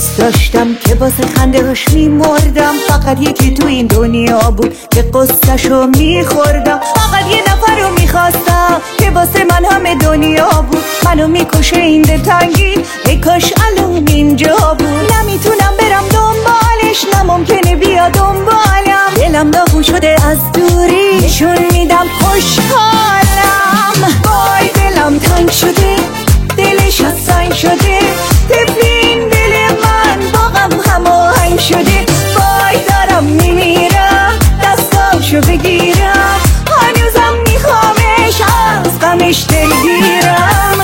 دوست داشتم که واسه خنده‌هاش میمردم. فقط یکی تو این دنیا بود که قصه‌شو میخوردم. فقط یه نفر رو میخواستم که واسه من همه دنیا بود. منو میکشه این دلتنگی، ای کاش الان اینجا بود. نمیتونم برم دنبالش، نممکنه بیا دنبالم. دلم داغون شده از دوری، نشون میدم خوشحالم. وای دلم تنگ شده، دلش از سنگ شده. تفلین دل من با غم هماهنگ شده. وای دارم میمیرم، دستاشو بگیرم. هنوزم میخوامش، از غمش دلگیرم.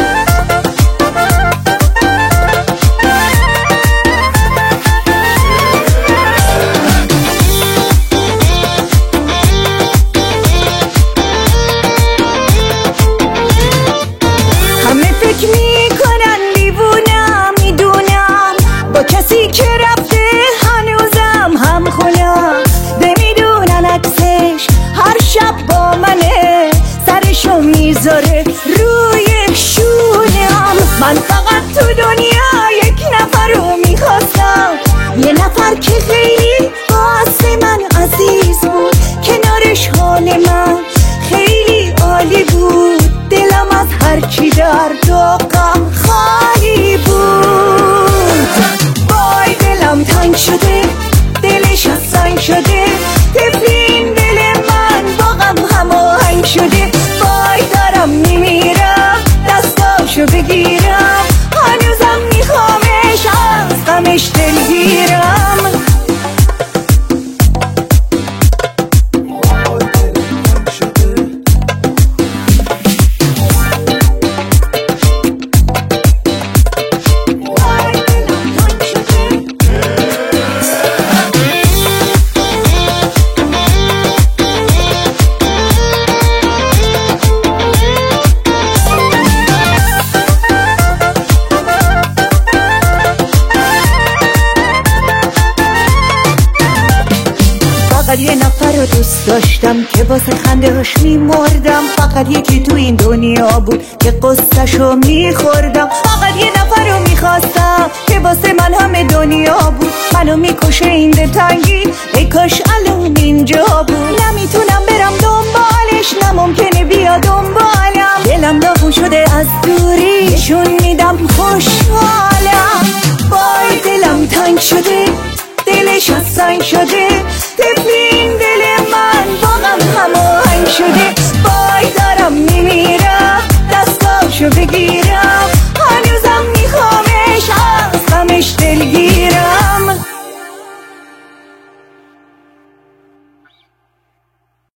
همه فکر میکنن دیوونم، میدونم با کسی که رفته هنوزم هم خونم. نمیدونن عکسش هر شب با منه، سرشو میذاره روی شونم. من فقط تو دنیا یک نفر رو میخواستم، یه نفر که خیلی واسه من عزیز بود. کنارش حال من خیلی عالی بود. دلم از هرچی درد و غم خالی بود. وای دلم تنگ شده، دلش از سنگ شده. تفلین دل من با غم هماهنگ شده. وای دارم میمیرم، دستاشو بگیرم. هنوزم میخوامش، از غمش دلگیرم. فقط یه نفر رو دوست داشتم که واسه خنده‌هاش میمردم. فقط یکی تو این دنیا بود که قصه‌شو میخوردم. فقط یه نفر رو میخواستم که واسه من همه دنیا بود. منو میکشه این دلتنگی، ای کاش الان اینجا بود. نمیتونم برم دنبالش، نممکنه بیا دنبالم. دلم داغون شده از دوری، نشون میدم خوشحالم. وای دلم تنگ شده، دلش از سنگ شده. تفلی